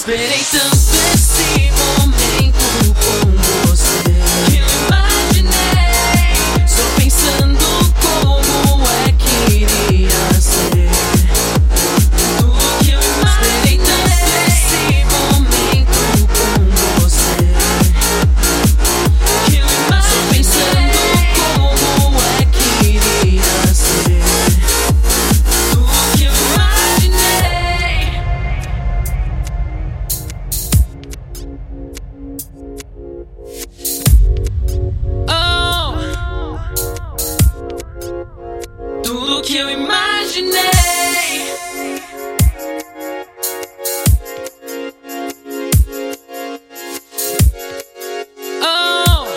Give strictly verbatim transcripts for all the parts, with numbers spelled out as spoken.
Esperei tanto esse momento com você que eu imaginei, só pensando como é que iria ser. Tudo que eu imaginei. Esperei tanto esse momento com você que eu imaginei, só pensando como é que iria ser. Tudo que eu imaginei. Tudo que eu imaginei. Oh,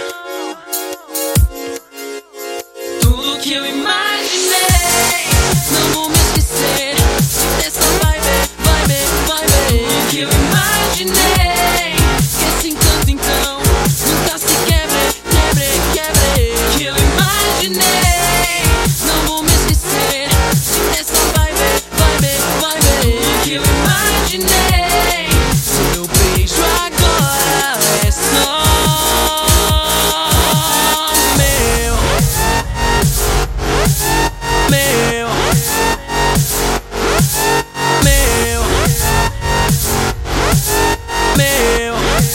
tudo que eu imaginei. Não vou me esquecer dessa vibe, vibe, vibe. Tudo que eu imaginei. Esse encanto então nunca se quebre, quebre, quebre. Que eu imaginei. Que eu imaginei. Seu beijo agora é só meu, meu, meu, meu,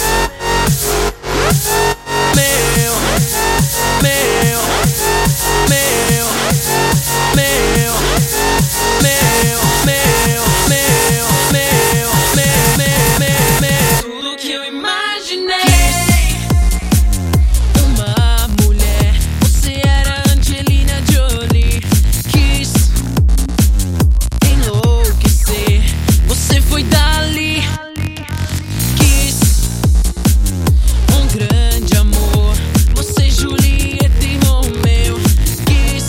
meu, meu, meu, meu, meu, meu. Tudo que eu imaginei. Uma mulher, você era Angelina Jolie. Quis enlouquecer, você foi dali. Quis um grande amor, você Julieta e Romeu. Quis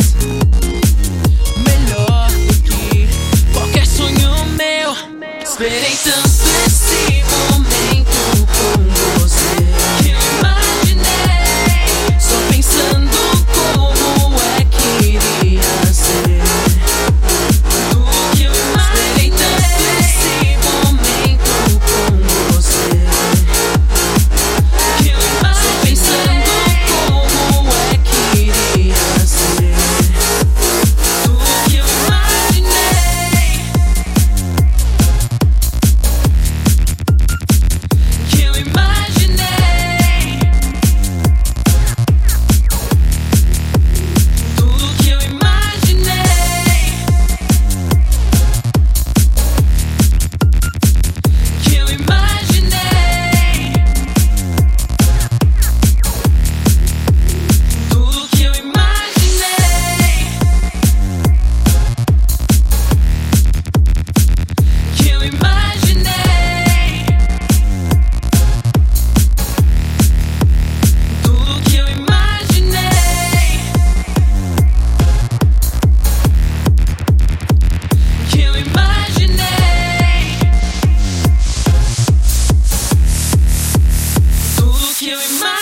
melhor do que qualquer sonho meu. Esperei tanto esse momento com você que eu imaginei, só pensando como é que iria ser. Tudo que eu imaginei. Esperei tanto esse momento com você que eu imaginei, só pensando como é que iria ser. Tudo que eu imaginei. You